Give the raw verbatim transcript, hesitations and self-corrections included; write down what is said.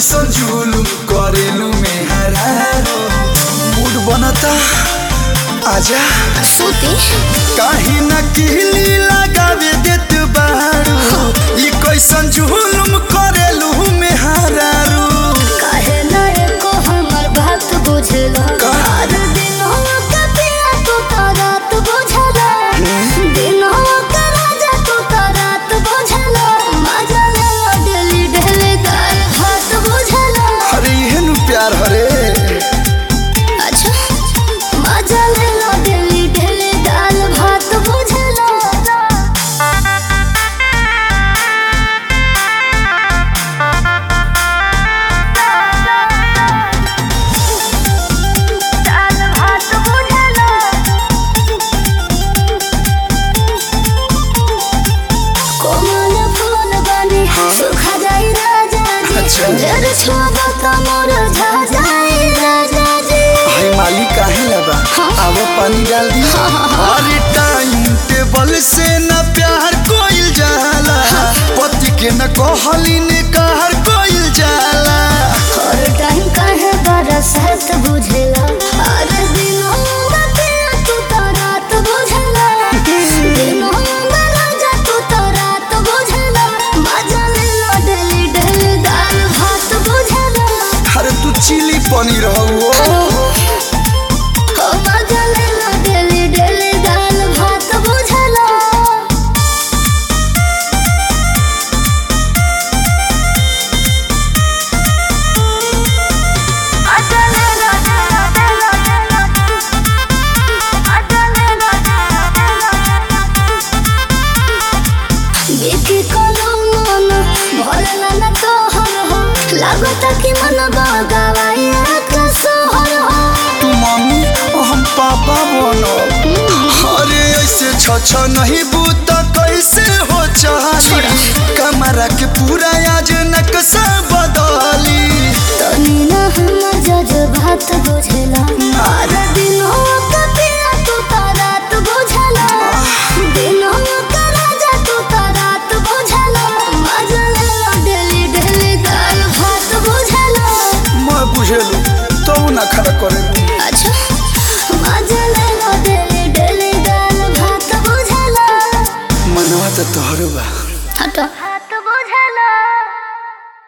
कैसन जुलुम करेलू में हरारो मूड बनता आजा सूती काहे ना किली लगावे देत बारू ई कैसन जुलुम करेलू में हरारो काहे ना एको हमर बात बुझला हर दिन हो कपिया तू तो रात बुझला दिन हो राजा तू तो रात बुझला मजा ले डेली डेली गाल हाथ बुझला अरे एहन प्यार हरे अच्छा मजा ले डेली डेली गाल भात बुझला सुखा जाई राजा जी जर छोबा त मोर झा जाई राजा जी हाय माली काहे लबा आवा पानी डाल दी अरे टाइम टेबल से न प्यार कोइल जाला पति के न कहली ने कहर कोइल जाला हर टाइम काहे बरसात बुझला हर दिन होगा तू तो रात बुझला दिन होगा राजा तू तो रात बुझला मजा ले लो डेली डेली दाल भात बुझला अरे तू चिली पनीर हो हो मजा ले लो डेली डेली दाल भात बुझला देखी कोनो मन भरला न तोहर हो लागता कि मन बगावाई के सोहर हो तू मम्मी हम पापा बनो अरे ऐसे छ छ नहीं बूता कैसे हो चाली कमरा के पूरा आज नक्शा बदली तनी ना हम जज्बात बुझला हर दिन हो कपिया तू तो रात बुझला दिन हो राजा तू तो रात बुझला मजा ले लो डेली डेली दाल भात बुझला मैं बुझेलू तो ना खड़ा करे अच्छा मजा ले लो डेली डेली दाल भात बुझला मनवा तो तोहर बा हटो